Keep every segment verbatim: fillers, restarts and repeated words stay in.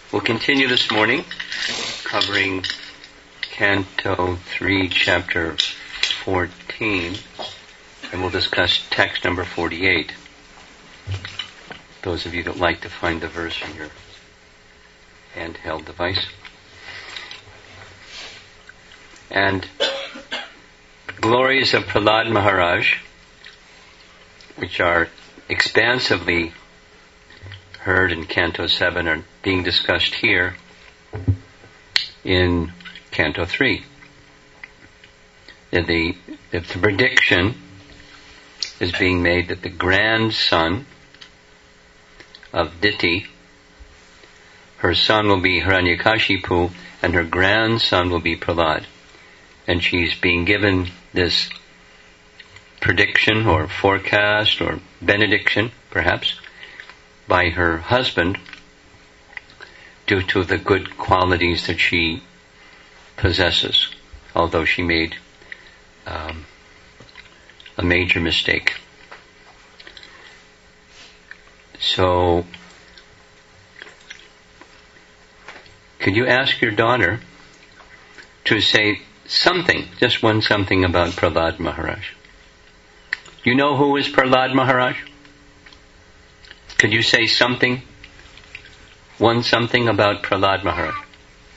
We'll continue this morning covering Canto three, Chapter fourteen, and we'll discuss text number forty-eight. Those of you that like to find the verse in your handheld device. And glories of Prahlad Maharaj, which are expansively heard in Canto seven, are being discussed here in Canto three. The, the, the prediction is being made that the grandson of Diti, her son will be Hiranyakashipu, and her grandson will be Prahlad. And she's being given this prediction or forecast or benediction, perhaps, by her husband due to the good qualities that she possesses, although she made um, a major mistake. So, could you ask your daughter to say something, just one something about Prahlad Maharaj? You know who is Prahlad Maharaj? Could you say something, one something about Prahlad Maharaj? Uh,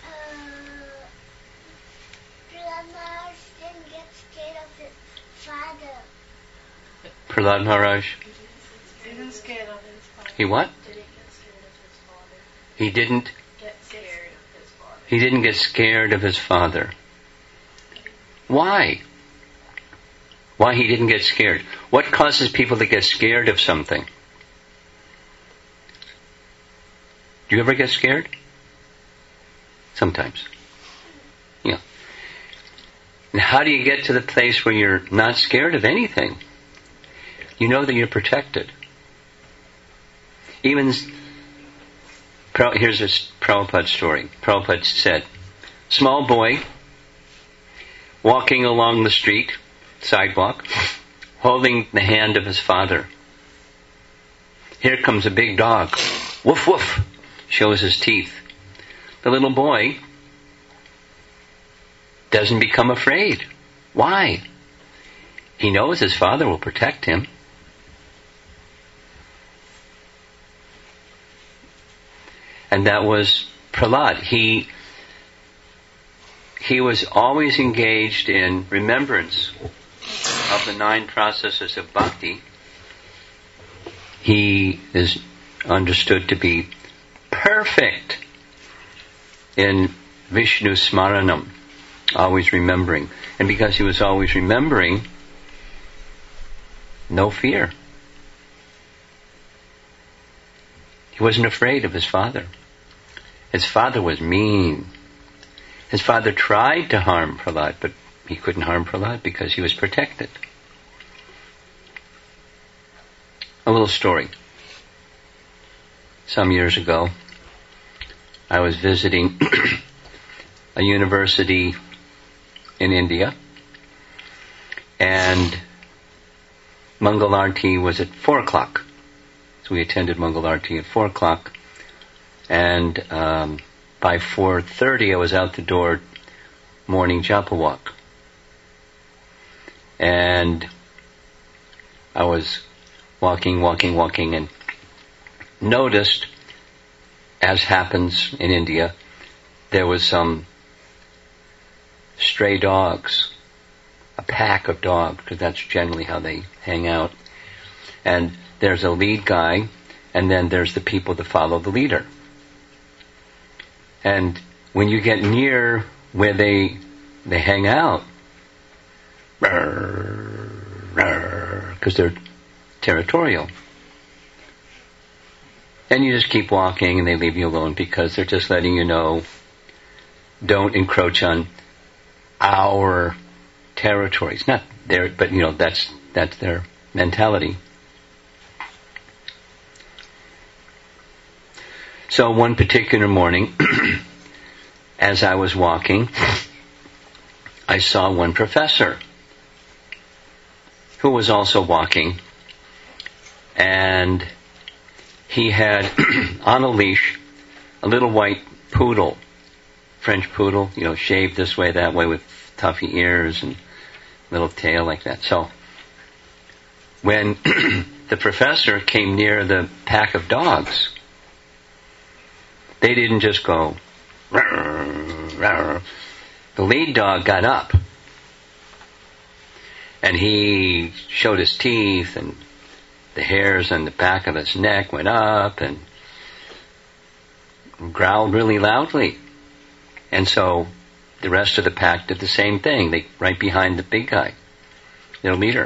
Prahlad Maharaj didn't get scared of his father. Prahlad Maharaj? He didn't get scared of his father. He what? Didn't get scared of his father. He didn't? Get scared of his father. He didn't get scared of his father. Why? Why he didn't get scared? What causes people to get scared of something? Do you ever get scared? Sometimes. Yeah. And how do you get to the place where you're not scared of anything? You know that you're protected. Even, here's a Prabhupada story. Prabhupada said, small boy, walking along the street, sidewalk, holding the hand of his father. Here comes a big dog. Woof woof. Shows his teeth. The little boy doesn't become afraid. Why? He knows his father will protect him. And that was Prahlad. He he was always engaged in remembrance of the nine processes of bhakti. He is understood to be perfect in Vishnu Smaranam, always remembering. And because he was always remembering, no fear. He wasn't afraid of his father. His father was mean. His father tried to harm Prahlad, but he couldn't harm Prahlad because he was protected. A little story. Some years ago, I was visiting a university in India, and Mangalarti was at four o'clock. So we attended Mangalarti at four o'clock, and um, by four thirty I was out the door, morning japa walk. And I was walking, walking, walking, and noticed, as happens in India, there was some stray dogs, a pack of dogs, because that's generally how they hang out. And there's a lead guy, and then there's the people that follow the leader. And when you get near where they they hang out, because they're territorial, and you just keep walking and they leave you alone because they're just letting you know, don't encroach on our territory. It's not their, but you know, that's that's their mentality. So one particular morning, as I was walking, I saw one professor who was also walking, and he had on a leash a little white poodle, French poodle, you know, shaved this way, that way with tuffy ears and little tail like that. So when the professor came near the pack of dogs, they didn't just go, rawr, rawr. The lead dog got up and he showed his teeth and the hairs on the back of his neck went up and growled really loudly. And so the rest of the pack did the same thing. They right behind the big guy, their leader.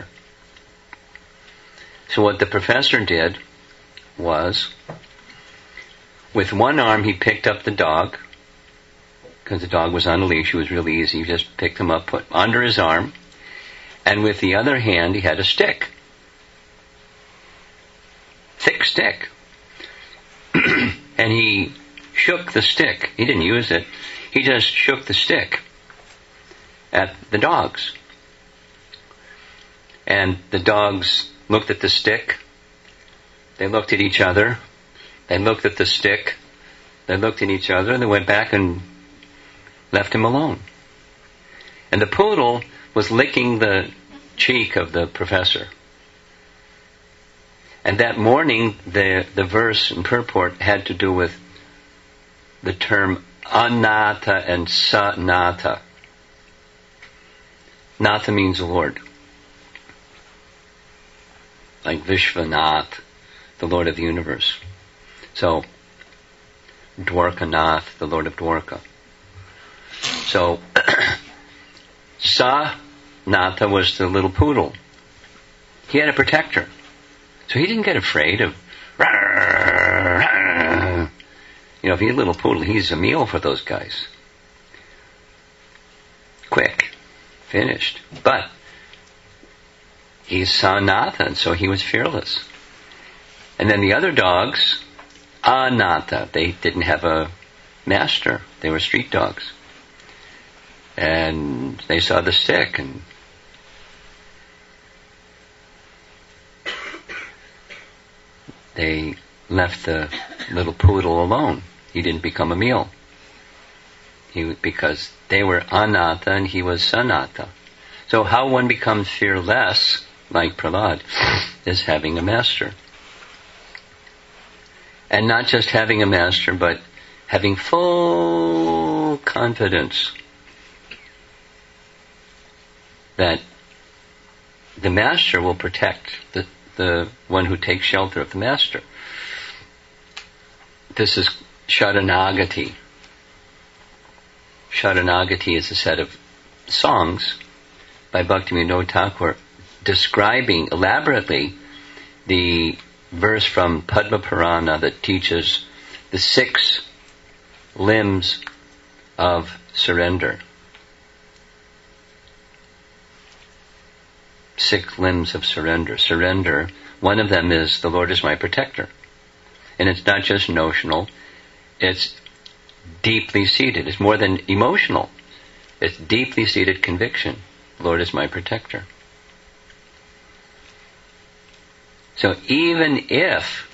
So what the professor did was, with one arm he picked up the dog, because the dog was on a leash. It was really easy. He just picked him up, put under his arm, and with the other hand he had a stick. Thick stick. And he shook the stick. He didn't use it. He just shook the stick at the dogs. And the dogs looked at the stick. They looked at each other. They looked at the stick. They looked at each other. And they went back and left him alone. And the poodle was licking the cheek of the professor. And that morning, the, the verse and purport had to do with the term Anata and Sanata. Nata means Lord. Like Vishwanath, the Lord of the universe. So, Dwarkanath, the Lord of Dwarka. So, Sanata was the little poodle. He had a protector. So he didn't get afraid of, you know, if he's a little poodle, he's a meal for those guys. Quick. Finished. But he's Sanatha, and so he was fearless. And then the other dogs, Anata, they didn't have a master. They were street dogs. And they saw the stick, and they left the little poodle alone. He didn't become a meal. He, because they were Anata and he was Sanata. So how one becomes fearless, like Prahlad, is having a master. And not just having a master, but having full confidence that the master will protect the, the one who takes shelter of the master. This is Sharanagati. Sharanagati is a set of songs by Bhaktivinoda Thakur describing elaborately the verse from Padma Purana that teaches the six limbs of surrender. Six limbs of surrender. Surrender, one of them is the Lord is my protector. And it's not just notional, it's deeply seated. It's more than emotional. It's deeply seated conviction. Lord is my protector. So even if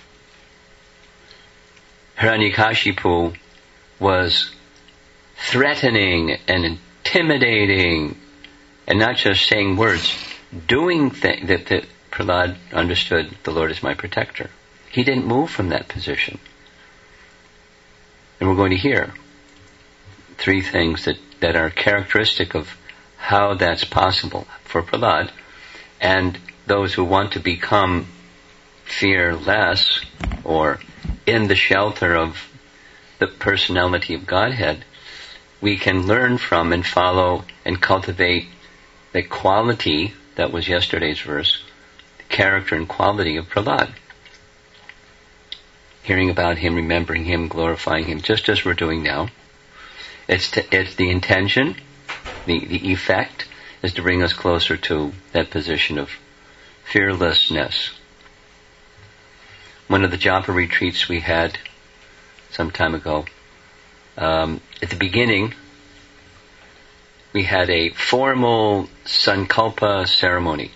Hiranyakashipu was threatening and intimidating and not just saying words, doing things that, that Prahlad understood the Lord is my protector. He didn't move from that position. And we're going to hear three things that, that are characteristic of how that's possible for Prahlad and those who want to become fearless or in the shelter of the personality of Godhead. We can learn from and follow and cultivate the quality that was yesterday's verse, the character and quality of Prahlad. Hearing about him, remembering him, glorifying him, just as we're doing now. It's to, it's the intention, the, the effect is to bring us closer to that position of fearlessness. One of the japa retreats we had some time ago, um, at the beginning, we had a formal sankalpa ceremony.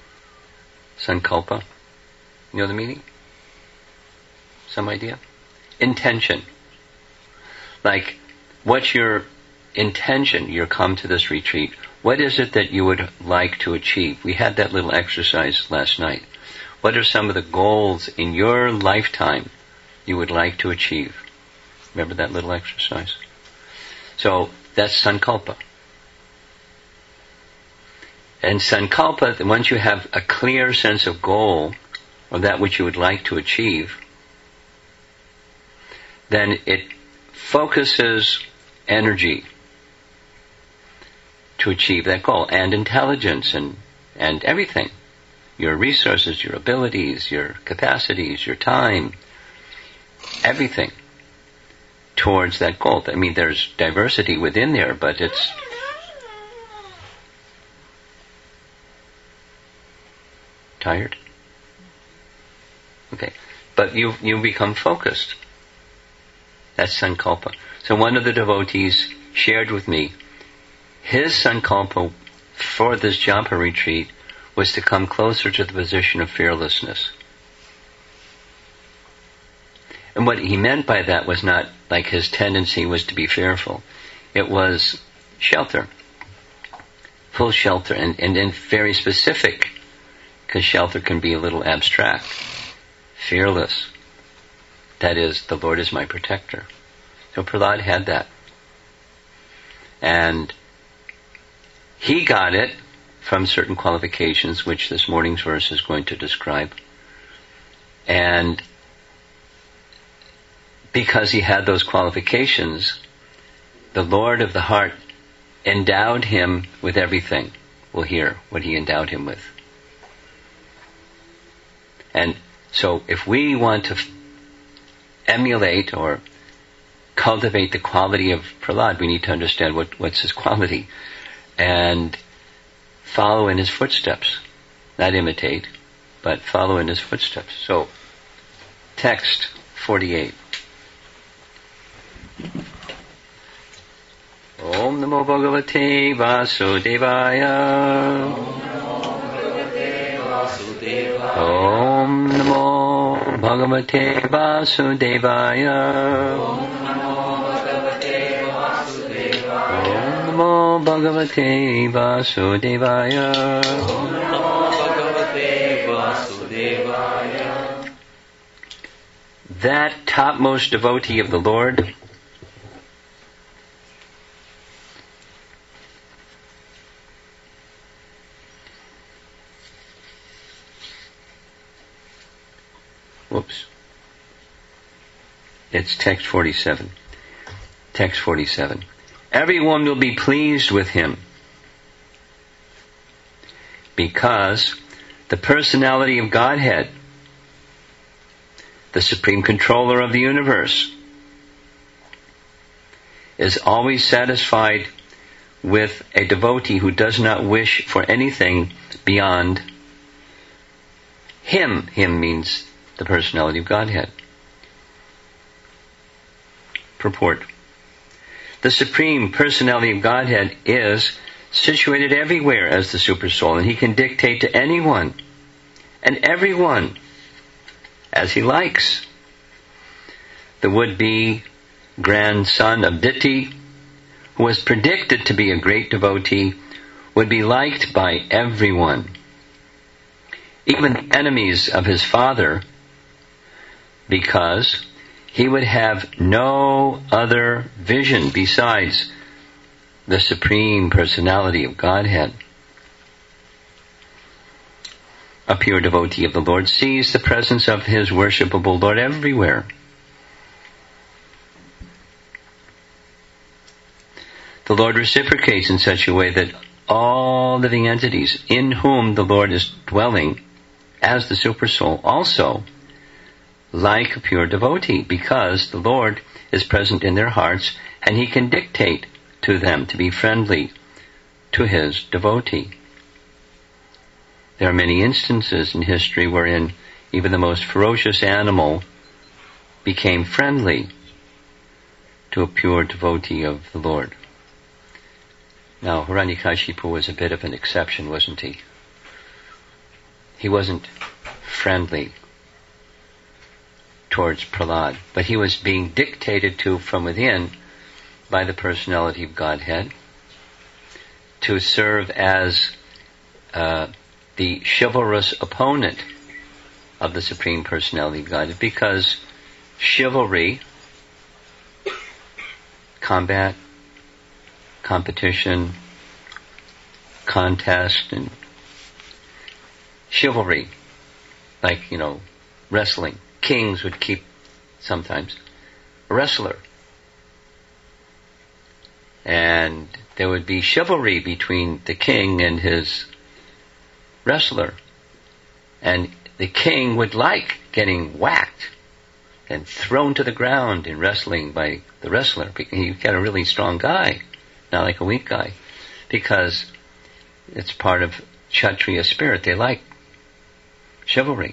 Sankalpa, you know the meaning? Some idea? intention. Like, what's your intention? You're come to this retreat. What is it that you would like to achieve? We had that little exercise last night. What are some of the goals in your lifetime you would like to achieve? Remember that little exercise? So, that's sankalpa. And sankalpa, once you have a clear sense of goal, or that which you would like to achieve, then it focuses energy to achieve that goal, and intelligence, and, and everything. Your resources, your abilities, your capacities, your time, everything towards that goal. I mean, there's diversity within there, but it's... Tired? Okay. But you you become focused. That's sankalpa. So one of the devotees shared with me, his sankalpa for this jhana retreat was to come closer to the position of fearlessness. And what he meant by that was not like his tendency was to be fearful. It was shelter. Full shelter, and, and, and very specific, because shelter can be a little abstract. Fearless. That is, the Lord is my protector. So Prahlad had that. And he got it from certain qualifications, which this morning's verse is going to describe. And because he had those qualifications, the Lord of the heart endowed him with everything. We'll hear what he endowed him with. And so if we want to f- emulate or cultivate the quality of Prahlad, we need to understand what, what's his quality and follow in his footsteps. Not imitate, but follow in his footsteps. So, text forty-eight. Om Namo Bhagavate Vasudevaya. Om Namo Bhagavate Vasudevaya. Om Namo Bhagavate Vasudevaya. That topmost devotee of the Lord Whoops. It's text forty-seven. Text forty-seven. Everyone will be pleased with him because the personality of Godhead, the supreme controller of the universe, is always satisfied with a devotee who does not wish for anything beyond him. Him means the personality of Godhead. Purport. The Supreme Personality of Godhead is situated everywhere as the Supersoul, and he can dictate to anyone and everyone as he likes. The would-be grandson of Diti, who was predicted to be a great devotee, would be liked by everyone. Even the enemies of his father, because he would have no other vision besides the Supreme Personality of Godhead. A pure devotee of the Lord sees the presence of his worshipable Lord everywhere. The Lord reciprocates in such a way that all living entities in whom the Lord is dwelling as the Supersoul also like a pure devotee, because the Lord is present in their hearts and he can dictate to them to be friendly to his devotee. There are many instances in history wherein even the most ferocious animal became friendly to a pure devotee of the Lord. Now, Hiranyakashipu was a bit of an exception, wasn't he? He wasn't friendly towards Prahlad. But he was being dictated to from within by the personality of Godhead to serve as uh, the chivalrous opponent of the Supreme Personality of Godhead, because chivalry, combat, competition, contest, and chivalry, like, you know, wrestling. Kings would keep, sometimes, a wrestler. And there would be chivalry between the king and his wrestler. And the king would like getting whacked and thrown to the ground in wrestling by the wrestler. He got a really strong guy, not like a weak guy, because it's part of Kshatriya spirit. They like chivalry.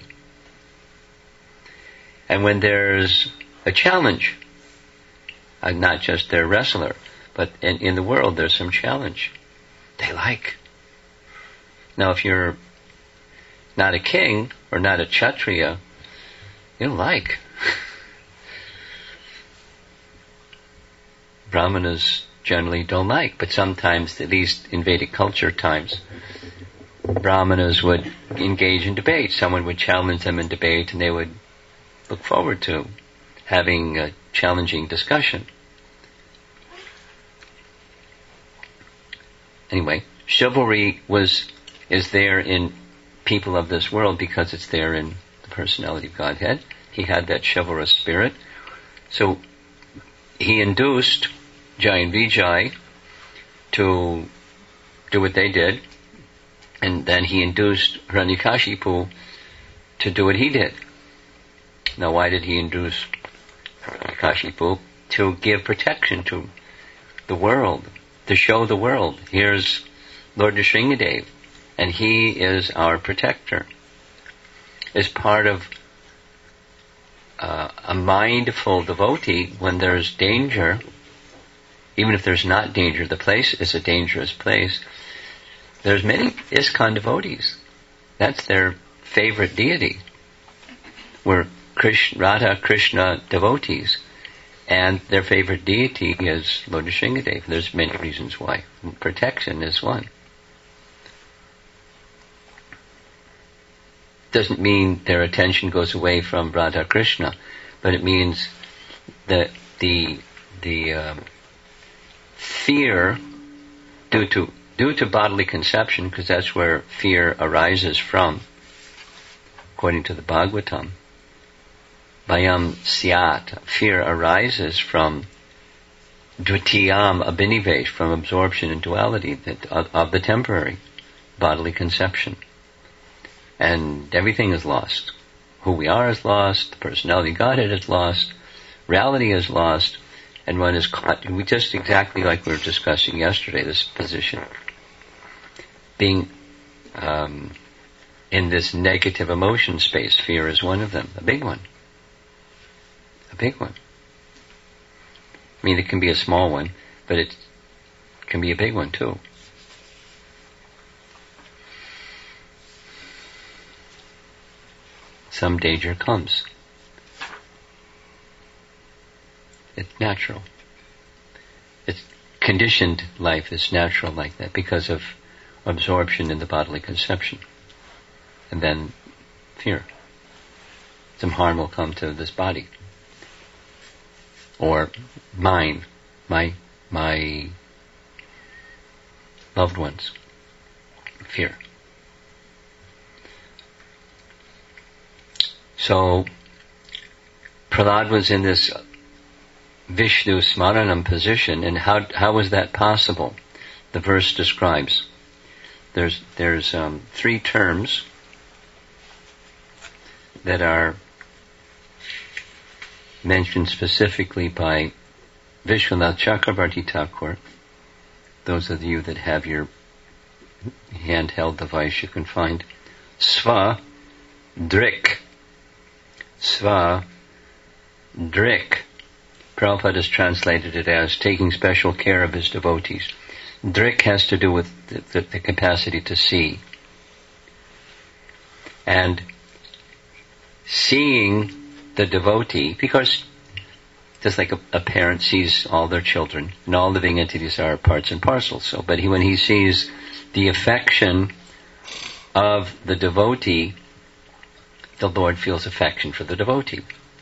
And when there's a challenge, uh, not just their wrestler, but in, in the world there's some challenge, they like. Now if you're not a king or not a Kshatriya, you don't like. Brahmanas generally don't like, but sometimes, at least in Vedic culture times, Brahmanas would engage in debate. Someone would challenge them in debate and they would look forward to having a challenging discussion. Anyway, chivalry was is there in people of this world because it's there in the personality of Godhead. He had that chivalrous spirit. So he induced Jai and Vijay to do what they did, and then he induced Hiranyakashipu to do what he did. Now why did he induce Hiranyakashipu? To give protection to the world, to show the world, here's Lord Nrsingadev, and he is our protector. As part of uh, a mindful devotee, when there's danger, even if there's not danger, the place is a dangerous place. There's many ISKCON devotees. That's their favorite deity. We're Krishna, Radha Krishna devotees, and their favorite deity is Lord Nrsingadev. There's many reasons why. Protection is one. Doesn't mean their attention goes away from Radha Krishna, but it means that the the um, fear due to due to bodily conception, because that's where fear arises from, according to the Bhagavatam. Bhayam syat, fear arises from dvitiyam abhinivesh, from absorption and duality that, of, of the temporary bodily conception. And everything is lost. Who we are is lost, the personality of Godhead is lost, reality is lost, and one is caught, we just exactly like we were discussing yesterday, this position, being um, in this negative emotion space. Fear is one of them, a big one. A big one. I mean, it can be a small one, but it can be a big one too. Some danger comes. It's natural. It's conditioned life is natural like that because of absorption in the bodily conception. And then fear. Some harm will come to this body. Or mine, my, my loved ones. Fear. So, Prahlad was in this Vishnu Smaranam position, and how how was that possible? The verse describes. There's there's um, three terms that are mentioned specifically by Vishwanath Chakravarti Thakur. Those of you that have your handheld device, you can find Sva Drik. Sva Drik. Prabhupada has translated it as taking special care of his devotees. Drik has to do with the, the, the capacity to see. And seeing the devotee, because just like a, a parent sees all their children, and all living entities are parts and parcels. So, but he, when he sees the affection of the devotee, the Lord feels affection for the devotee.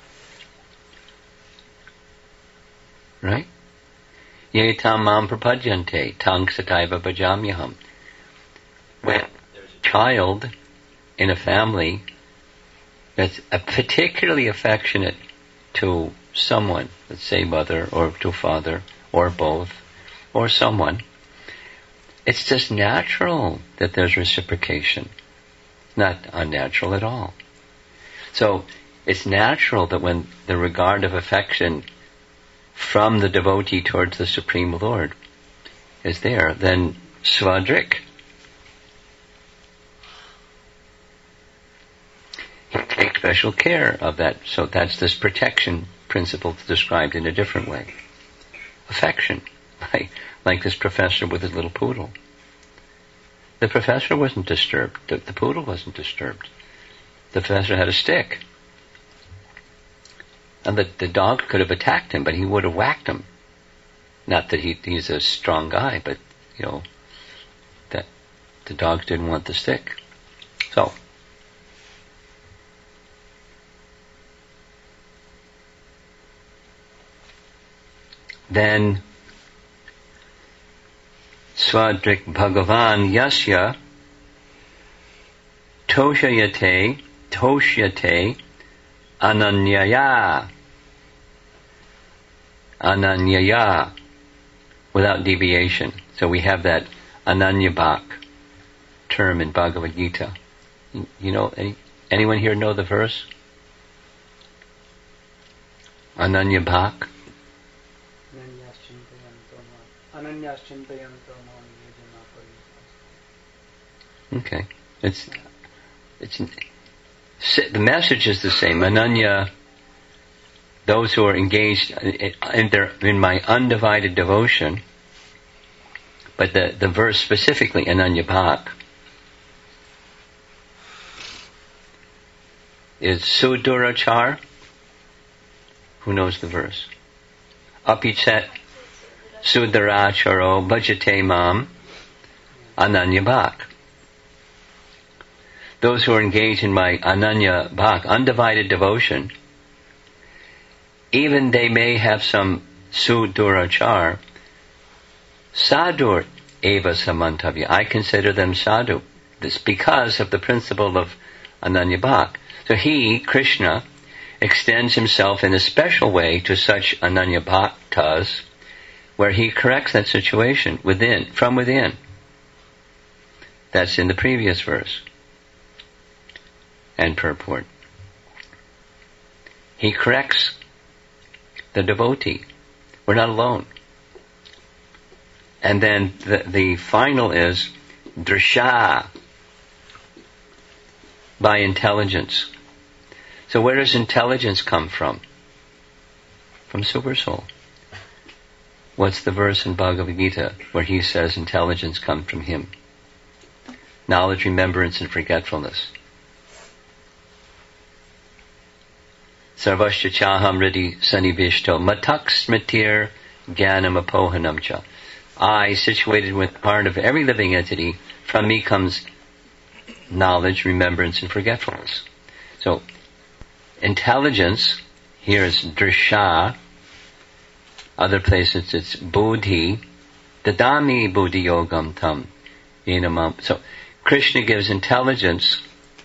Right? Ye tam mam prapadyante, tang sataiva bhajamyaham. When there's a child in a family that's a particularly affectionate to someone, let's say mother or to father or both or someone, it's just natural that there's reciprocation. Not unnatural at all. So it's natural that when the regard of affection from the devotee towards the Supreme Lord is there, then svadrik. He takes special care of that. So that's this protection principle described in a different way. Affection. Like, like this professor with his little poodle. The professor wasn't disturbed. The, the poodle wasn't disturbed. The professor had a stick. And the, the dog could have attacked him, but he would have whacked him. Not that he, he's a strong guy, but, you know, that the dog didn't want the stick. So, then, Swadrik Bhagavan Yasya Toshayate Toshyate Ananyaya Ananyaya, without deviation. So we have that Ananyabhak term in Bhagavad Gita. You know, any, anyone here know the verse? Ananyabhak? Okay. It's, it's, the message is the same. Ananya, those who are engaged in their, in my undivided devotion, but the, the verse specifically, Ananyabhak, is Sudurachar. Who knows the verse? Apichet Suduracharo Bhajate Mam Ananyabhak. Those who are engaged in my Ananyabhak, undivided devotion, even they may have some sudurachar, sadur eva samantavya. I consider them sadhu. This because of the principle of Ananyabhak. So he, Krishna, extends himself in a special way to such Ananyabhaktas, where he corrects that situation within, from within. That's in the previous verse and purport. He corrects the devotee. We're not alone. And then the, the final is drisha, by intelligence. So where does intelligence come from? From Supersoul. What's the verse in Bhagavad Gita where he says intelligence comes from him? Knowledge, remembrance, and forgetfulness. Sarvasya chaham ridi sanivishto matak smitir jnanam apohanam cha. I, situated with part of every living entity, from me comes knowledge, remembrance, and forgetfulness. So, intelligence, here is drisha, other places it's buddhi, dadami buddhi yogam tam, yenamam. So, Krishna gives intelligence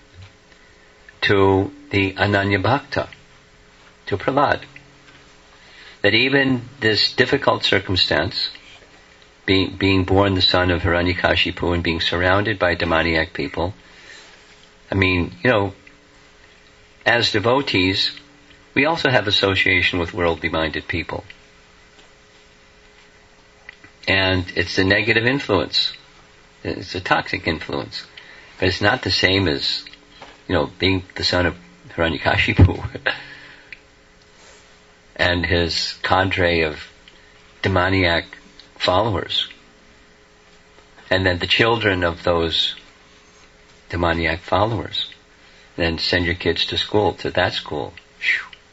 to the Ananya Bhakta, to Prahlad. That even this difficult circumstance, being, being born the son of Hiranyakashipu and being surrounded by demoniac people, I mean, you know, as devotees, we also have association with worldly-minded people. And it's a negative influence. It's a toxic influence. But it's not the same as, you know, being the son of Hiranyakashipu and his cadre of demoniac followers. And then the children of those demoniac followers. Then send your kids to school, to that school.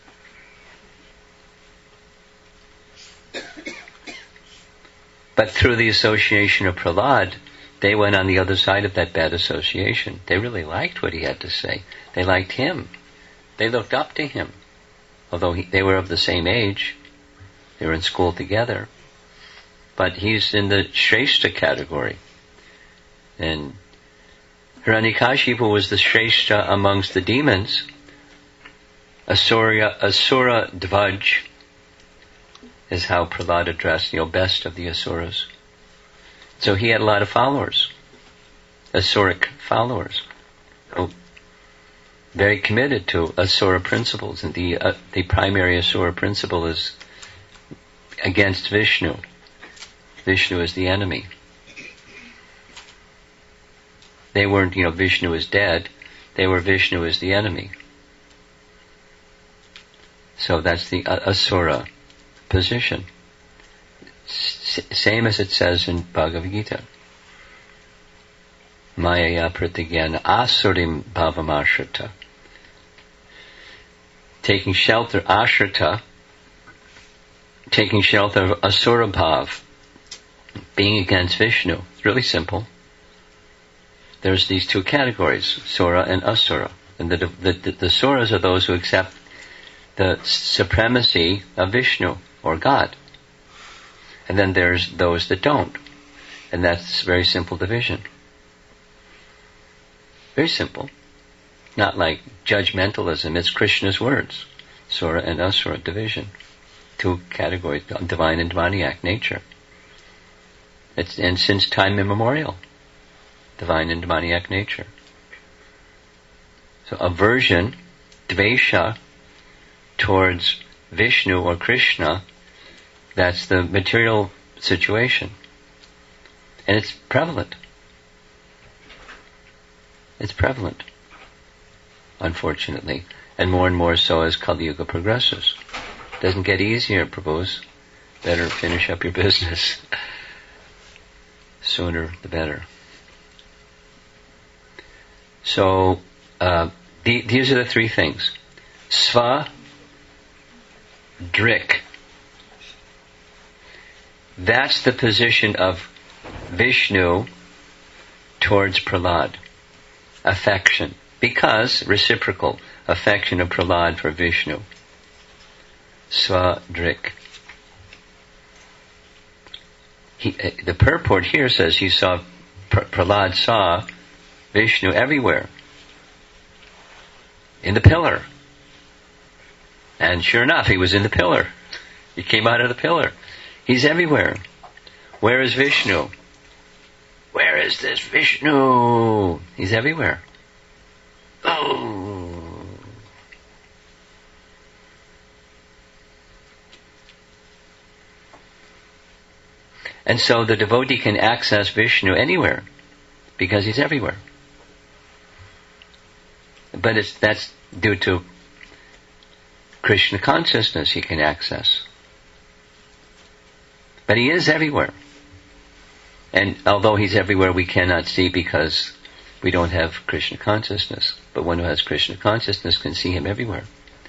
But through the association of Prahlad, they went on the other side of that bad association. They really liked what he had to say. They liked him. They looked up to him. Although he, they were of the same age. They were in school together. But he's in the Shrestha category. And Hiranyakashipu was the Shrestha amongst the demons. Asura, Asura Dvaj is how Prahlad addressed, you know, best of the Asuras. So he had a lot of followers, Asuric followers, so very committed to Asura principles. And the uh, the primary Asura principle is against Vishnu. Vishnu is the enemy. They weren't, you know, Vishnu is dead. They were Vishnu is the enemy. So that's the uh, Asura position. S- same as it says in Bhagavad Gita. Maya pratigyana asurim bhavam ashrita. Taking shelter, ashrita, taking shelter of asura bhav, being against Vishnu. It's really simple. There's these two categories, Sura and Asura. And the, the, the, the Suras are those who accept the supremacy of Vishnu, or God. And then there's those that don't. And that's a very simple division. Very simple. Not like judgmentalism, it's Krishna's words. Sura and Asura division. Two categories, divine and demoniac nature. It's, and since time immemorial. Divine and demoniac nature. So aversion, dvesha, towards Vishnu or Krishna, that's the material situation. And it's prevalent. It's prevalent, unfortunately. And more and more so as Kali Yuga progresses. Doesn't get easier, Prabhus. Better finish up your business. Sooner the better. So, uh, the, these are the three things. Sva, Drik. That's the position of Vishnu towards Prahlad. Affection. Because, reciprocal, affection of Prahlad for Vishnu. Sva, Drik. He, the purport here says he saw, Prahlad saw Vishnu everywhere. In the pillar. And sure enough, he was in the pillar. He came out of the pillar. He's everywhere. Where is Vishnu? Where is this Vishnu? He's everywhere. Oh. And so the devotee can access Vishnu anywhere because he's everywhere. But it's, that's due to Krishna consciousness he can access. But he is everywhere. And although he's everywhere, we cannot see because we don't have Krishna consciousness. But one who has Krishna consciousness can see him everywhere.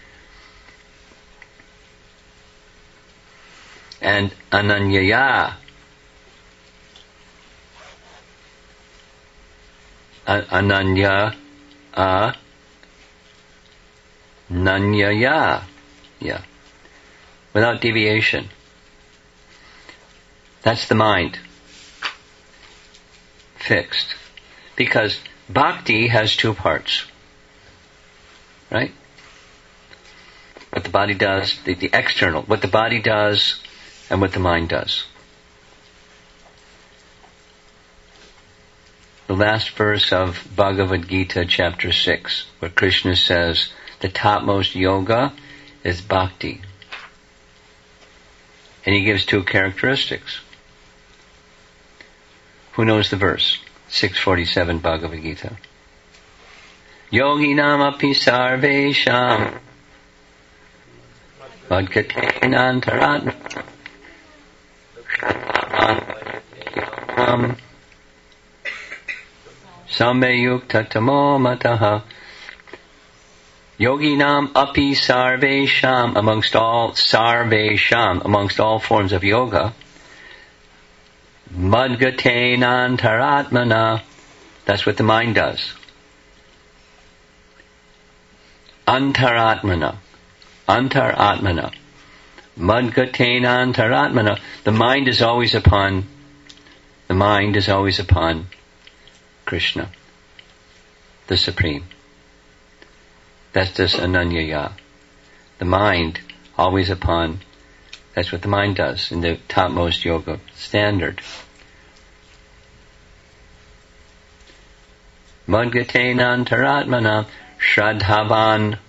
And Ananyaya. Ananya. Uh, Nanyaya. Yeah. Without deviation. That's the mind. Fixed. Because bhakti has two parts. Right? What the body does, the, the external, what the body does and what the mind does. The last verse of Bhagavad Gita chapter six, where Krishna says, the topmost yoga is bhakti. And he gives two characteristics. Who knows the verse? six forty-seven Bhagavad Gita. Yoginam api sarvesham vadgatenantaratma Sambe yukta tamo mataha. Yoginam api sarvesham, amongst all sarvesham, amongst all forms of yoga. Madgatenantaratmana, that's what the mind does. Antaratmana, antaratmana, madgatenantaratmana. The mind is always upon, the mind is always upon Krishna, the Supreme. That's this ananyaya. The mind always upon, that's what the mind does in the topmost yoga standard. Madgatenantaratmana shradhavan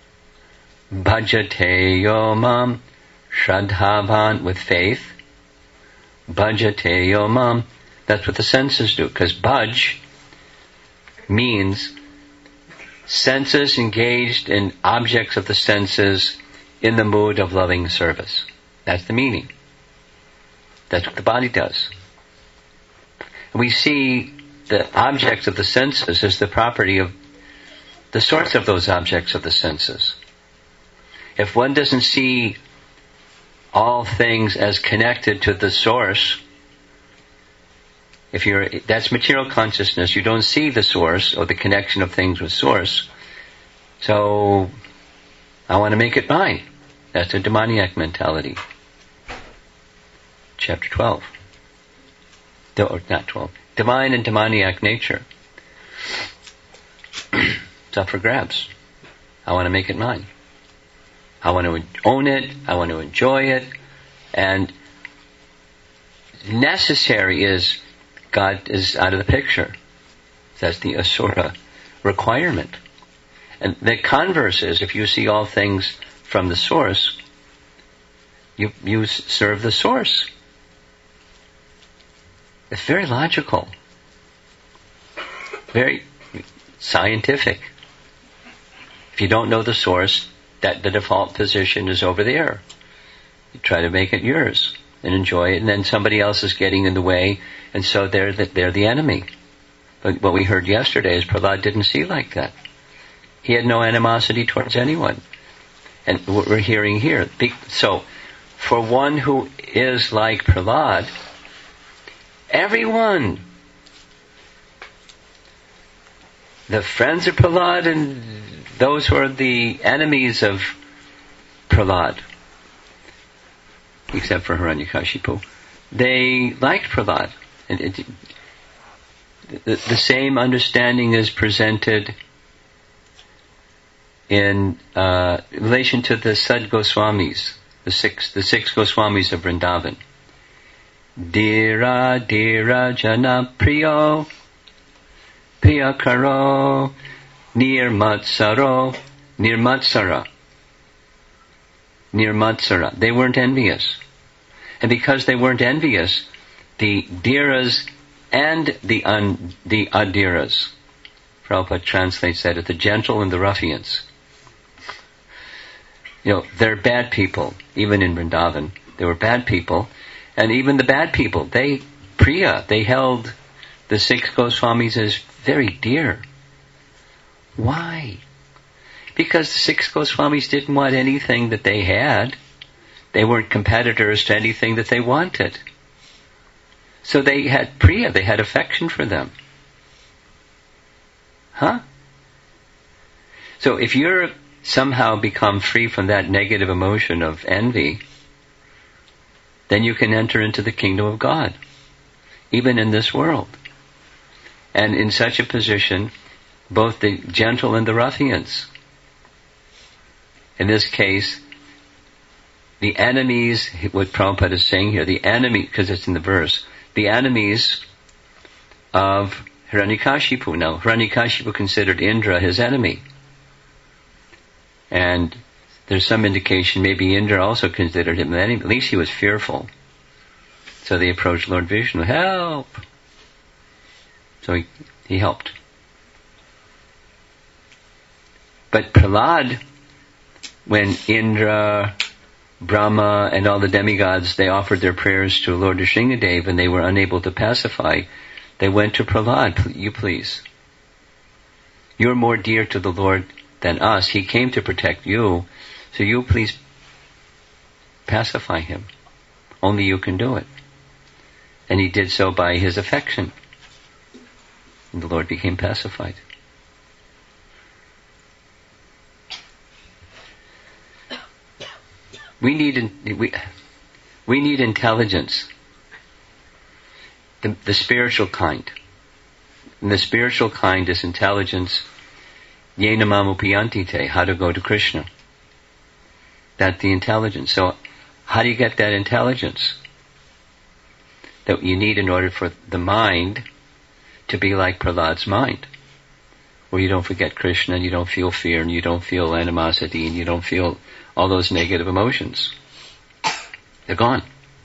bhajate yomam. Shradhavan, with faith. Bhajate yomam. That's what the senses do, because bhaj means senses engaged in objects of the senses in the mood of loving service. That's the meaning. That's what the body does. And we see the objects of the senses as the property of the source of those objects of the senses. If one doesn't see all things as connected to the source, if you're, that's material consciousness, you don't see the source or the connection of things with source. So, I want to make it mine. That's a demoniac mentality. Chapter twelve. Or not twelve. Divine and demoniac nature. It's up for grabs. I want to make it mine. I want to own it. I want to enjoy it. And necessary is God is out of the picture. That's the asura requirement. And the converse is, if you see all things from the source, you, you serve the source. It's very logical. Very scientific. If you don't know the source, that the default position is over there. You try to make it yours and enjoy it, and then somebody else is getting in the way, and so they're the, they're the enemy. But what we heard yesterday is Prahlad didn't see like that. He had no animosity towards anyone. And what we're hearing here. So, for one who is like Prahlad, everyone, the friends of Prahlad and those who are the enemies of Prahlad, except for Hiranyakashipu, they liked Prahlad. And it, the, the same understanding is presented in uh, relation to the Sad Goswamis, the six, the six Goswamis of Vrindavan. Dira Dira Jana Priyo Priyakaro Nirmatsaro Nirmatsara Nirmatsara. They weren't envious. And because they weren't envious, the Dhiras and the un, the Adiras, Prabhupada translates that as the gentle and the ruffians. You know, they're bad people. Even in Vrindavan, they were bad people. And even the bad people, they, Priya, they held the six Goswamis as very dear. Why? Because the six Goswamis didn't want anything that they had. They weren't competitors to anything that they wanted. So they had Priya, they had affection for them. Huh? So if you're somehow become free from that negative emotion of envy, then you can enter into the kingdom of God, even in this world. And in such a position, both the gentle and the ruffians, in this case, the enemies, what Prabhupada is saying here, the enemy, because it's in the verse, the enemies of Hiranyakashipu. Now, Hiranyakashipu considered Indra his enemy. And there's some indication maybe Indra also considered him an enemy. At least he was fearful. So they approached Lord Vishnu, help! So he, he helped. But Prahlad, when Indra, Brahma, and all the demigods, they offered their prayers to Lord Nrsingadev and they were unable to pacify, they went to Prahlad, you please. You're more dear to the Lord than us. He came to protect you, so you please pacify him. Only you can do it. And he did so by his affection. And the Lord became pacified. We need we, we need intelligence, the, the spiritual kind. And the spiritual kind is intelligence, yenamam upayantite, how to go to Krishna. That's the intelligence. So, how do you get that intelligence that you need in order for the mind to be like Prahlad's mind, where you don't forget Krishna, and you don't feel fear, and you don't feel animosity, and you don't feel all those negative emotions? They're gone.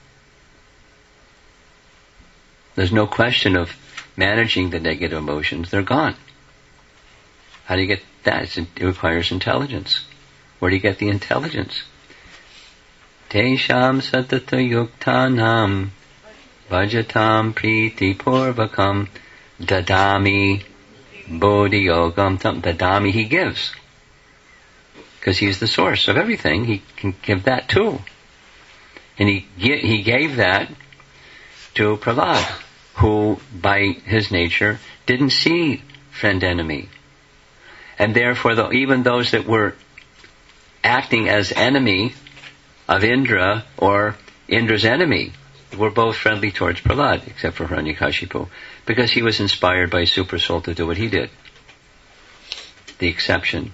There's no question of managing the negative emotions. They're gone. How do you get that? It requires intelligence. Where do you get the intelligence? Tesham satata yuktanam vajatam priti purvakam dadami bodhi yogam tam. Dadami, he gives. Because he's the source of everything. He can give that too. And he he gave that to Prahlad, who by his nature didn't see friend-enemy. And therefore, the, even those that were acting as enemy of Indra or Indra's enemy were both friendly towards Prahlad, except for Hiranyakashipu, because he was inspired by Super Soul to do what he did. The exception.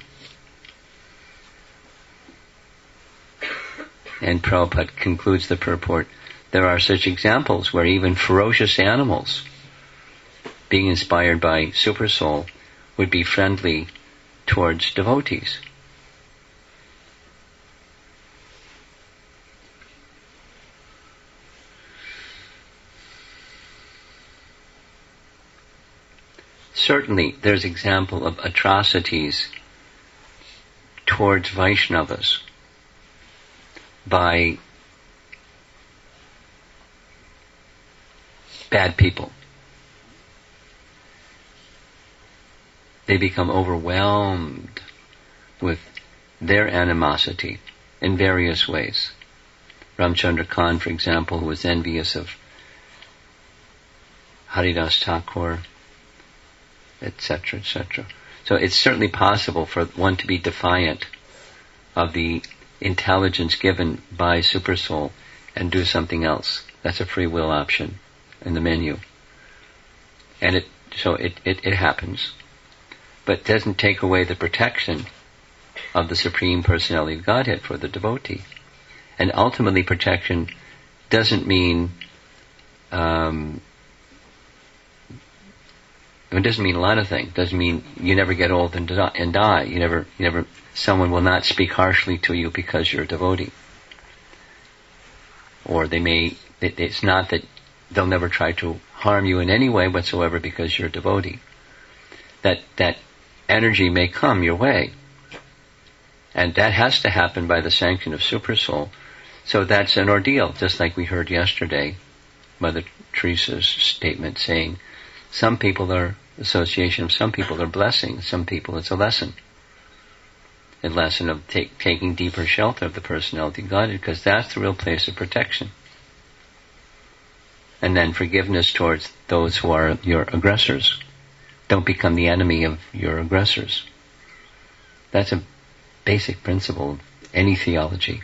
And Prabhupada concludes the purport. There are such examples where even ferocious animals, being inspired by Super Soul, would be friendly towards devotees. Certainly, there's example of atrocities towards Vaishnavas by bad people. They become overwhelmed with their animosity in various ways. Ramchandra Khan, for example, who was envious of Haridas Thakur, et cetera, et cetera. So it's certainly possible for one to be defiant of the intelligence given by Super Soul and do something else. That's a free will option in the menu. And it so it, it, it happens. But doesn't take away the protection of the Supreme Personality of Godhead for the devotee. And ultimately protection doesn't mean um, it doesn't mean a lot of things. It doesn't mean you never get old and die. You never, you never, someone will not speak harshly to you because you're a devotee. Or they may, it, it's not that they'll never try to harm you in any way whatsoever because you're a devotee. That, that energy may come your way. And that has to happen by the sanction of Super Soul. So that's an ordeal, just like we heard yesterday, Mother Teresa's statement saying, some people are association of some people are blessing, some people it's a lesson. A lesson of take, taking deeper shelter of the personality of God, because that's the real place of protection. And then forgiveness towards those who are your aggressors. Don't become the enemy of your aggressors. That's a basic principle of any theology.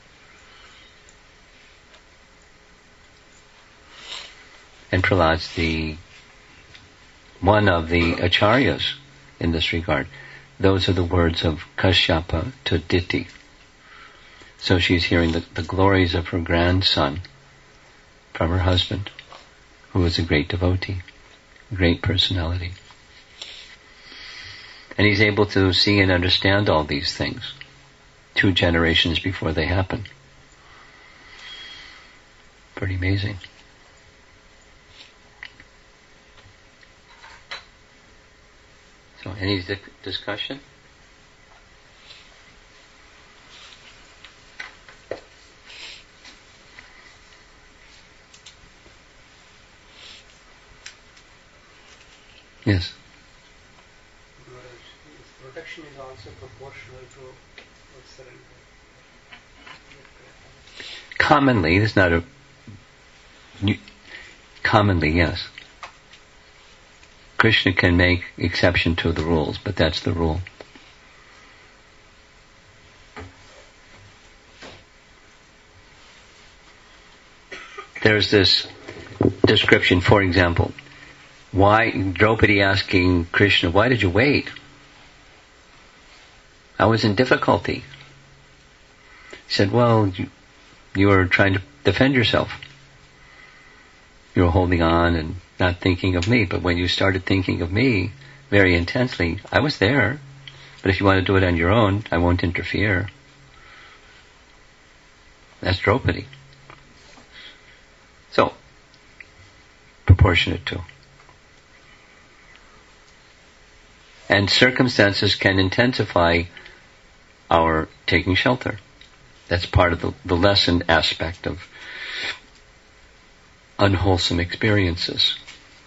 And Prahlad's the one of the acharyas in this regard. Those are the words of Kashyapa to Diti. So she's hearing the, the glories of her grandson from her husband, who was a great devotee, great personality. And he's able to see and understand all these things two generations before they happen. Pretty amazing. So, any di- discussion? Yes. Is protection proportion is also proportional to surrender. Commonly, there's not a... Commonly, yes. Krishna can make exception to the rules, but that's the rule. There's this description, for example, why Draupadi asking Krishna, why did you wait? I was in difficulty. He said, well, you, you were trying to defend yourself. You were holding on and not thinking of me, but when you started thinking of me very intensely, I was there. But if you want to do it on your own, I won't interfere. That's Draupadi. So, proportionate to. And circumstances can intensify our taking shelter. That's part of the, the lesson aspect of unwholesome experiences.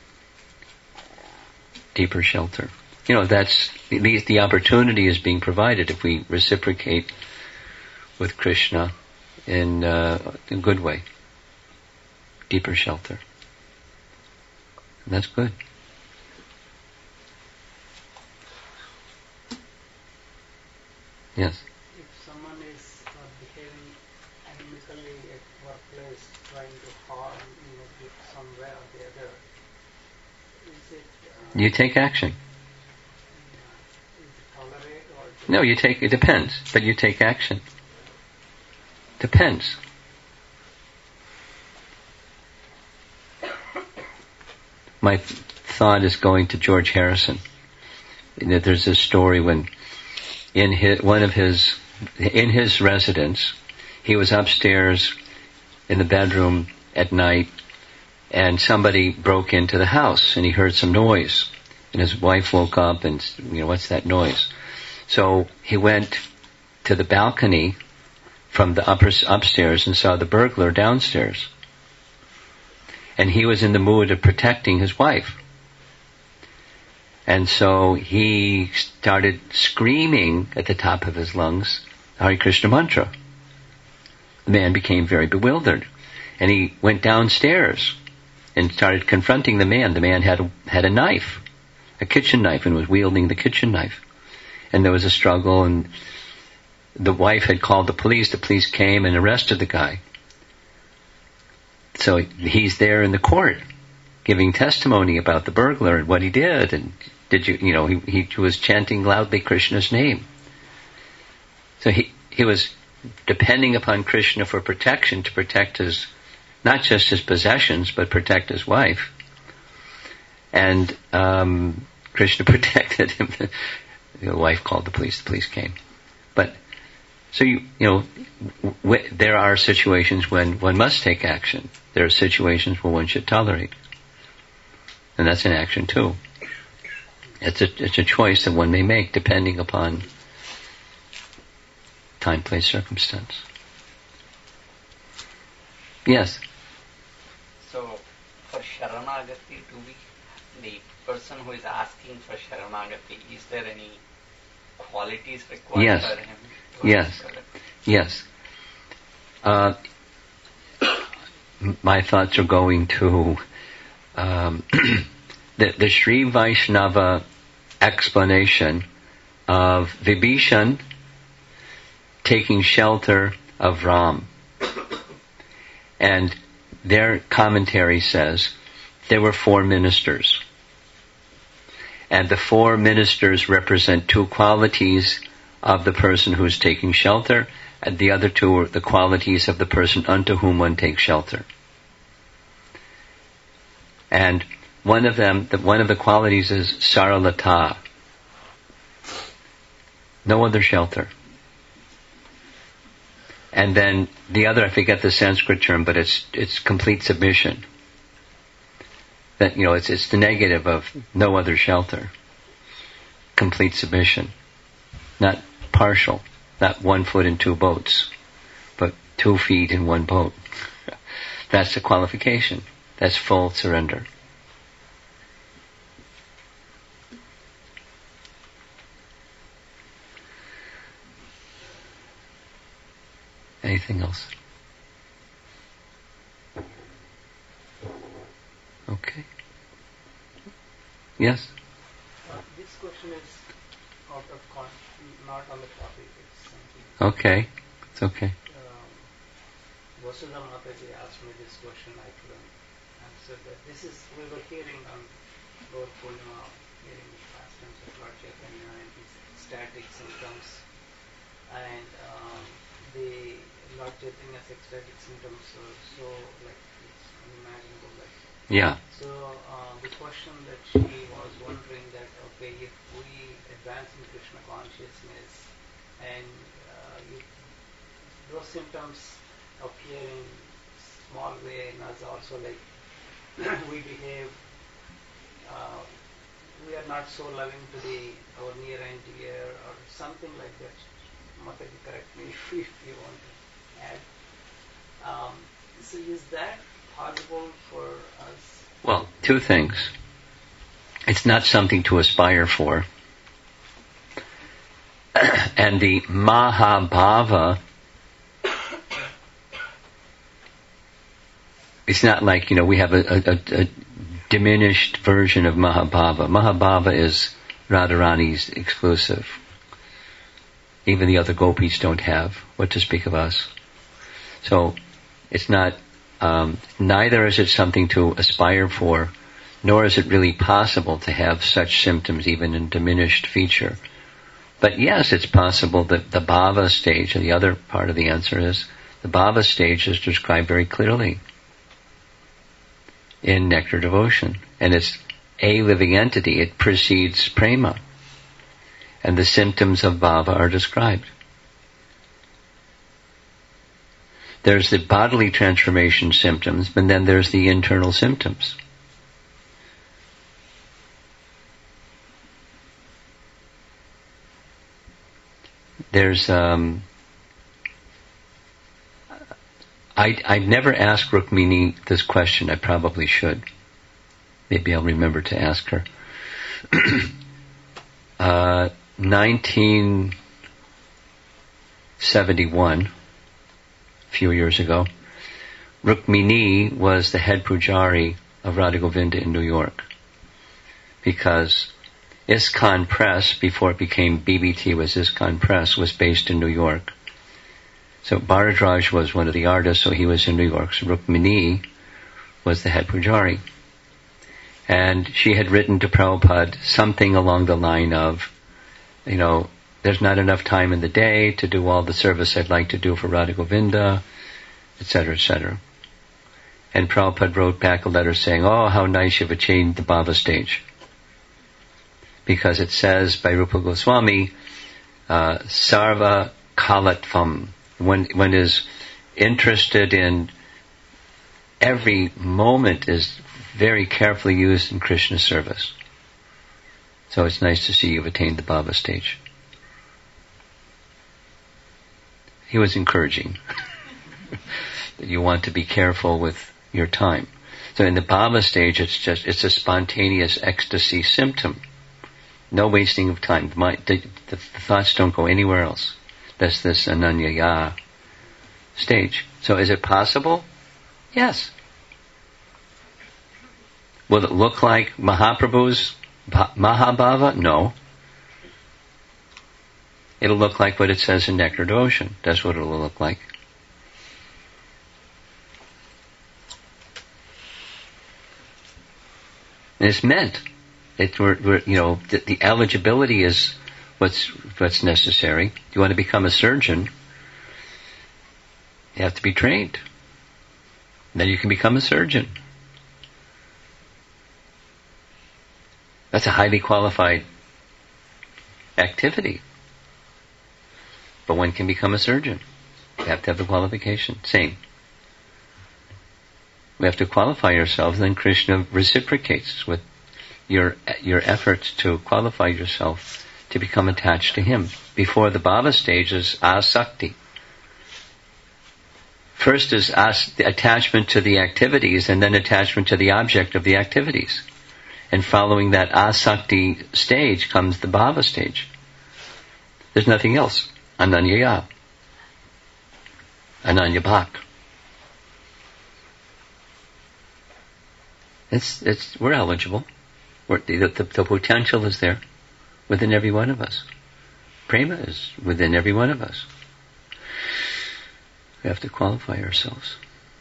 Deeper shelter. You know, that's, the, the opportunity is being provided if we reciprocate with Krishna in uh, a good way. Deeper shelter. And that's good. Yes. If someone is uh, behaving animically at workplace, trying to harm, you know, somewhere or the other, is it? Uh, You take action. Is it tolerate or? No, you take. It depends, but you take action. Depends. My thought is going to George Harrison. That there's this story when, in his, one of his, in his residence, he was upstairs in the bedroom at night, and somebody broke into the house, and he heard some noise, and his wife woke up, and you know, what's that noise? So he went to the balcony from the upper upstairs and saw the burglar downstairs. And he was in the mood of protecting his wife. And so he started screaming at the top of his lungs, Hare Krishna mantra. The man became very bewildered. And he went downstairs and started confronting the man. The man had a, had a knife, a kitchen knife, and was wielding the kitchen knife. And there was a struggle, and the wife had called the police. The police came and arrested the guy. So he's there in the court giving testimony about the burglar and what he did, and did you, you know, he, he was chanting loudly Krishna's name. So he, he was depending upon Krishna for protection to protect his, not just his possessions, but protect his wife. And, um, Krishna protected him. The wife called the police, the police came. But, so you, you know, w- there are situations when one must take action. There are situations where one should tolerate. And that's an action too. It's a, it's a choice that one may make depending upon time, place, circumstance. Yes? So, for Sharanagati, do we, the person who is asking for Sharanagati, is there any qualities required Yes. for him? Yes. Yes. Uh, my thoughts are going to um, the, the Sri Vaishnava explanation of Vibhishan taking shelter of Ram. And their commentary says there were four ministers. And the four ministers represent two qualities of the person who is taking shelter, and the other two are the qualities of the person unto whom one takes shelter. And one of them, the, one of the qualities is saralata. No other shelter. And then the other, I forget the Sanskrit term, but it's it's complete submission. That, you know, it's it's the negative of no other shelter. Complete submission. Not partial, not one foot in two boats, but two feet in one boat. That's the qualification. That's full surrender. Anything else? Okay. Yes? Uh, this question is out of con- not on the topic. It's something. Okay. It's okay. Um, Vasudha Mataji asked me this question. I couldn't answer that. This is, we were hearing on Lord Purnima, hearing the pastimes of Lord Chaitanya and his ecstatic symptoms. And um, the Lord Chaitanya's ecstatic symptoms are so, like, it's unimaginable. Like, Yeah. so uh, the question that she was wondering that, okay, if we advance in Krishna consciousness and uh, if those symptoms appear in small way in us also, like we behave, uh, we are not so loving to the our near and dear or something like that. Mataji, correct me if, if you want to add. Um, so is that possible for us? Well, two things. It's not something to aspire for. And the Mahabhava, it's not like, you know, we have a, a, a diminished version of Mahabhava. Mahabhava is Radharani's exclusive. Even the other gopis don't have, what to speak of us. So, it's not, um, neither is it something to aspire for, nor is it really possible to have such symptoms even in diminished feature. But yes, it's possible that the bhava stage, and the other part of the answer is, the bhava stage is described very clearly in Nectar Devotion. And it's a living entity. It precedes prema. And the symptoms of bhava are described. There's the bodily transformation symptoms, but then there's the internal symptoms. There's, um, I, I've never asked Rukmini this question. I probably should. Maybe I'll remember to ask her. uh, nineteen seventy-one, a few years ago, Rukmini was the head pujari of Radha Govinda in New York. Because ISKCON Press, before it became B B T, was ISKCON Press, was based in New York. So Bharadraj was one of the artists, so he was in New York. So Rukmini was the head pujari. And she had written to Prabhupada something along the line of, you know, there's not enough time in the day to do all the service I'd like to do for Radha Govinda, et cetera, et cetera. And Prabhupada wrote back a letter saying, oh, how nice you've achieved the bhava stage. Because it says by Rupa Goswami, uh, sarva kalatvam, when, when is interested in every moment is very carefully used in Krishna service. So it's nice to see you've attained the bhava stage. He was encouraging that you want to be careful with your time. So in the bhava stage, it's just, it's a spontaneous ecstasy symptom. No wasting of time. The, the, the thoughts don't go anywhere else. That's this ananyaya stage. So is it possible? Yes. Will it look like Mahaprabhu's Mahabhava? No. It'll look like what it says in Nectar Devotion. That's what it'll look like. And it's meant. It, we're, we're, you know, the, the eligibility is what's what's necessary. You want to become a surgeon, you have to be trained. Then you can become a surgeon. That's a highly qualified activity. But one can become a surgeon. You have to have the qualification. Same. We have to qualify ourselves, then Krishna reciprocates with your your efforts to qualify yourself to become attached to Him. Before the bhava stage is asakti. First is as, the attachment to the activities, and then attachment to the object of the activities. And following that asakti stage comes the bhava stage. There's nothing else. Ananyaya. Ananya Bhak. It's, it's, we're eligible. We're, the, the, the potential is there within every one of us. Prema is within every one of us. We have to qualify ourselves.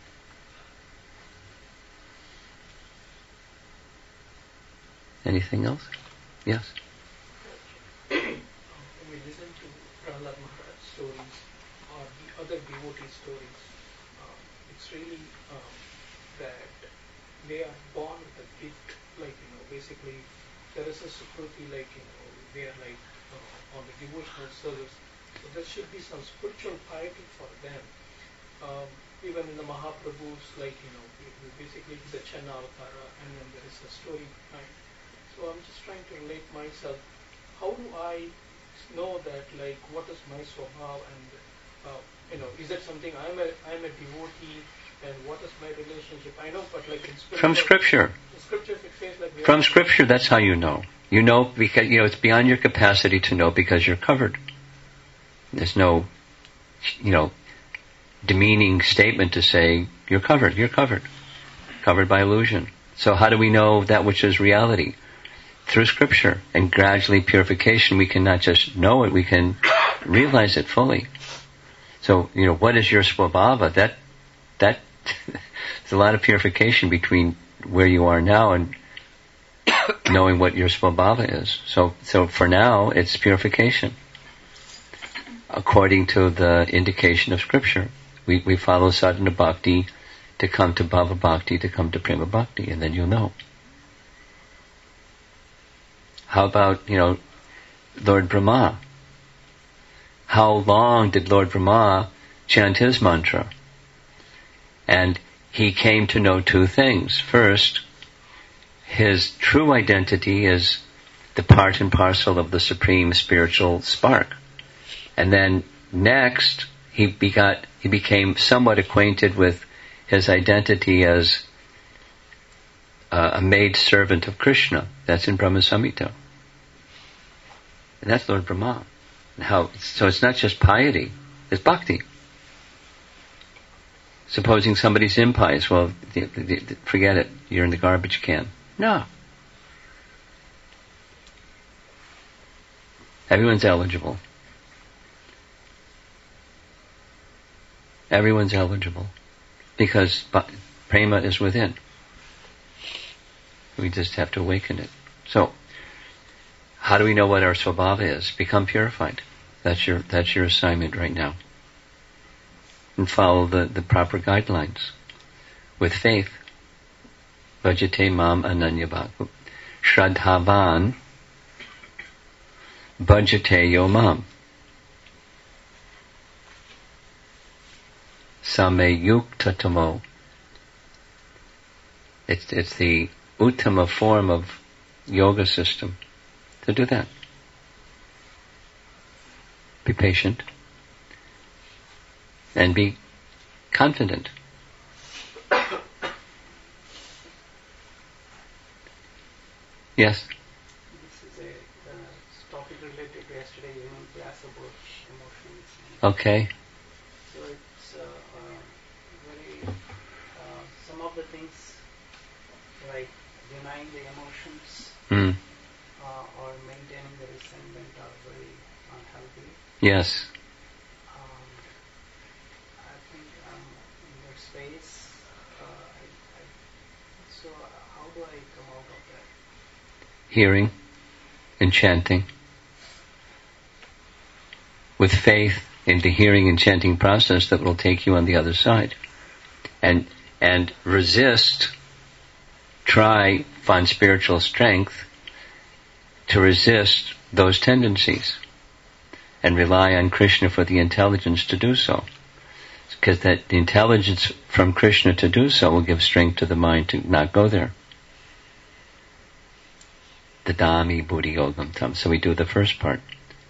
Anything else? Yes. When we listen to Prahlad Maharaj stories or the other devotee stories, um, it's really um, that they are born with a gift, like, you know, basically there is a Sukriti, like, you know, they are like uh, on the devotional service. So there should be some spiritual piety for them. Um, even in the Mahaprabhu's, like, you know, basically the Channa Avatara, and then there is a story behind. So I'm just trying to relate myself. How do I know that, like, what is my swabhav, and uh, you know, is that something I'm a I'm a devotee, and what is my relationship? I know, but like in scripture, From Scripture. In scriptures it says like we From are, Scripture, that's how you know. You know because, you know, it's beyond your capacity to know because you're covered. There's no, you know, demeaning statement to say, you're covered, you're covered. Covered by illusion. So how do we know that which is reality? Through Scripture. And gradually purification, we can not just know it, we can realize it fully. So, you know, what is your swabhava? That, that, there's a lot of purification between where you are now and knowing what your swabhava is. So, so for now, it's purification. According to the indication of Scripture. We, we follow sadhana bhakti to come to bhava bhakti, to come to prema bhakti, and then you'll know. How about, you know, Lord Brahma? How long did Lord Brahma chant his mantra? And he came to know two things. First, his true identity is the part and parcel of the supreme spiritual spark. And then next, he begot, he became somewhat acquainted with his identity as uh, a maid servant of Krishna. That's in Brahma Samhita. And that's Lord Brahma. And how, so it's not just piety, it's bhakti. Supposing somebody's impious, well, the, the, the, forget it, you're in the garbage can. No. Everyone's eligible. Everyone's eligible. Because prema is within. We just have to awaken it. So, how do we know what our swabhava is? Become purified. That's your, that's your assignment right now. And follow the, the proper guidelines. With faith. Bhajate mam ananya bhak. Shraddhavan bhajate yo mam. Same yuktatamo. It's, it's the uttama form of yoga system to do that. Be patient. And be confident. Yes? This is a uh, topic related to yesterday evening class about emotions. Okay. So it's uh, uh, very, uh, some of the things like denying the emotions Mm. uh, or maintaining the resentment are very unhealthy. Yes. Um, I think I'm in that space. Uh, I, I, so how do I come out of that? Hearing and chanting. With faith in the hearing and chanting process that will take you on the other side. And and resist, try, find spiritual strength to resist those tendencies. And rely on Krishna for the intelligence to do so. Because that the intelligence from Krishna to do so will give strength to the mind to not go there. Dadami buddhi yogam tam. So we do the first part.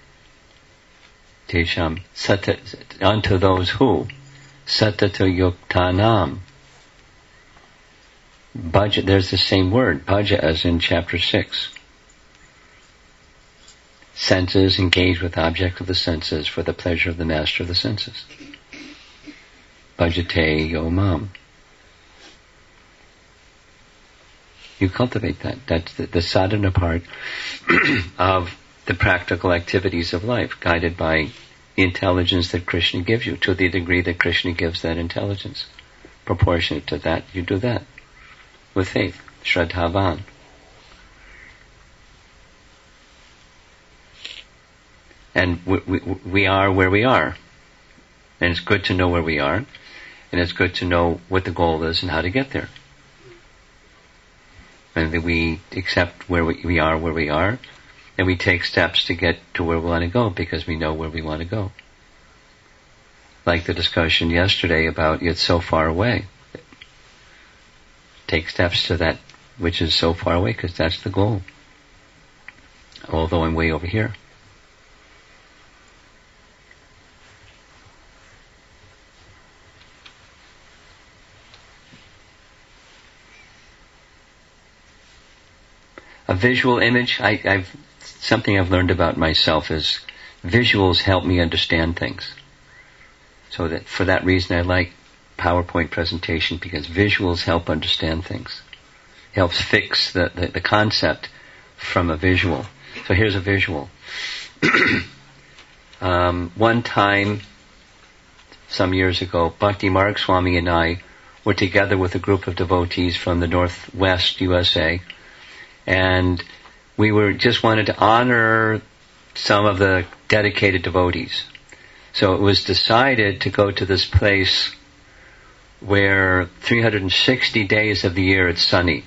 Tesham sata, unto those who satata yuktanam. Bhaja, there's the same word, bhaja, as in chapter six. Senses engage with object of the senses for the pleasure of the master of the senses. bhajate yo mam. You cultivate that. That's the, the sadhana part of the practical activities of life, guided by the intelligence that Krishna gives you, to the degree that Krishna gives that intelligence. Proportionate to that, you do that. With faith. Shraddhavan. And we, we, we are where we are. And it's good to know where we are. And it's good to know what the goal is and how to get there. And that we accept where we, we are where we are. And we take steps to get to where we want to go because we know where we want to go. Like the discussion yesterday about it's so far away. Take steps to that which is so far away because that's the goal. Although I'm way over here. A visual image, I, I've something I've learned about myself is visuals help me understand things. So that for that reason I like PowerPoint presentation because visuals help understand things. Helps fix the, the, the concept from a visual. So here's a visual. um, one time, some years ago, Bhakti Marg Swami and I were together with a group of devotees from the Northwest U S A, and we were just wanted to honor some of the dedicated devotees. So it was decided to go to this place where three hundred sixty days of the year it's sunny.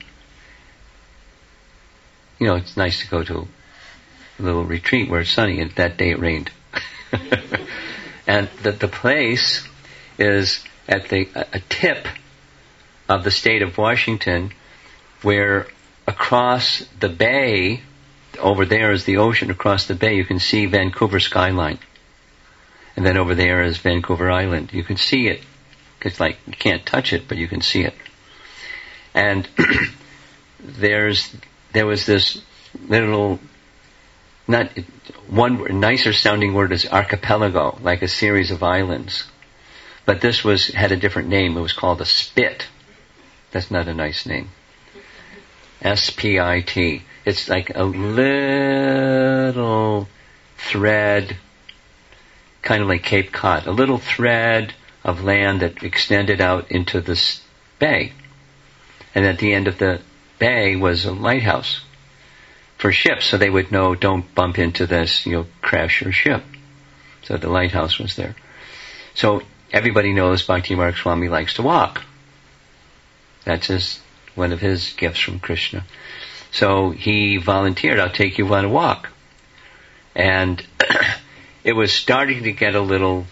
You know, it's nice to go to a little retreat where it's sunny, and that day it rained. And the, the place is at the a, a tip of the state of Washington, where across the bay, over there is the ocean, across the bay you can see Vancouver skyline. And then over there is Vancouver Island. You can see it. It's like, you can't touch it, but you can see it. And there's, there was this little, not, one nicer sounding word is archipelago, like a series of islands. But this was, had a different name. It was called a spit. That's not a nice name. S P I T. It's like a little thread, kind of like Cape Cod, a little thread of land that extended out into this bay. And at the end of the bay was a lighthouse for ships, so they would know, don't bump into this, you'll crash your ship. So the lighthouse was there. So everybody knows Bhakti Marg Swami likes to walk. That's his, one of his gifts from Krishna. So he volunteered, I'll take you on a walk. And it was starting to get a little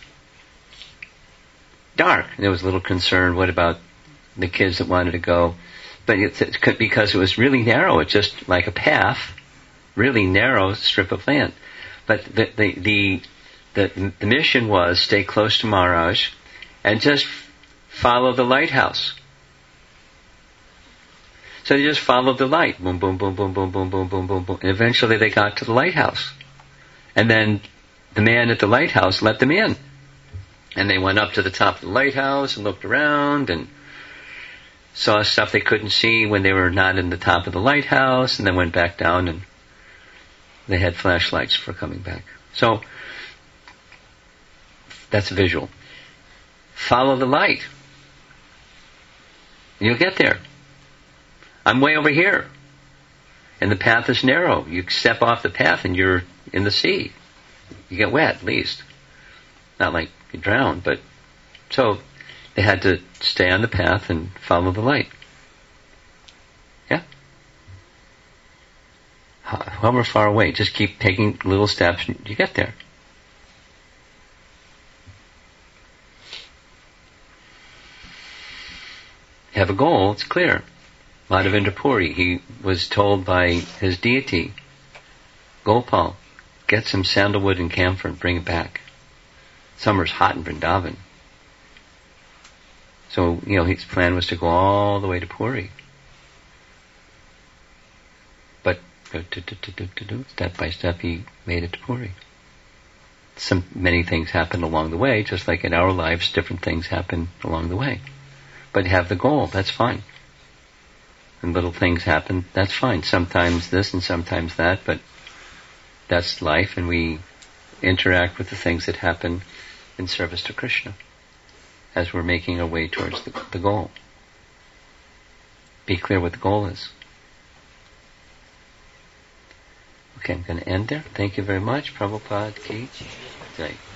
dark. There was a little concern, what about the kids that wanted to go? But it's, it's because it was really narrow, it's just like a path, really narrow strip of land. But the the the, the, the mission was stay close to Maharaj and just follow the lighthouse. So they just followed the light. Boom, boom, boom, boom, boom, boom, boom, boom, boom, boom. And eventually they got to the lighthouse. And then the man at the lighthouse let them in. And they went up to the top of the lighthouse and looked around and saw stuff they couldn't see when they were not in the top of the lighthouse, and then went back down and they had flashlights for coming back. So that's a visual. Follow the light. You'll get there. I'm way over here. And the path is narrow. You step off the path and you're in the sea. You get wet, at least. Not like you drown, but so they had to stay on the path and follow the light. Yeah? However far away, just keep taking little steps and you get there. You have a goal, it's clear. Madhavendra Puri, he was told by his deity, Gopal, get some sandalwood and camphor and bring it back. Summer's hot in Vrindavan. So, you know, his plan was to go all the way to Puri. But, step by step, he made it to Puri. some many things happen along the way, just like in our lives, different things happen along the way. But have the goal, that's fine. And little things happen, that's fine. Sometimes this and sometimes that, but that's life, and we interact with the things that happen in service to Krishna as we're making our way towards the, the goal. Be clear what the goal is. Okay, I'm going to end there. Thank you very much. Prabhupada ki jai.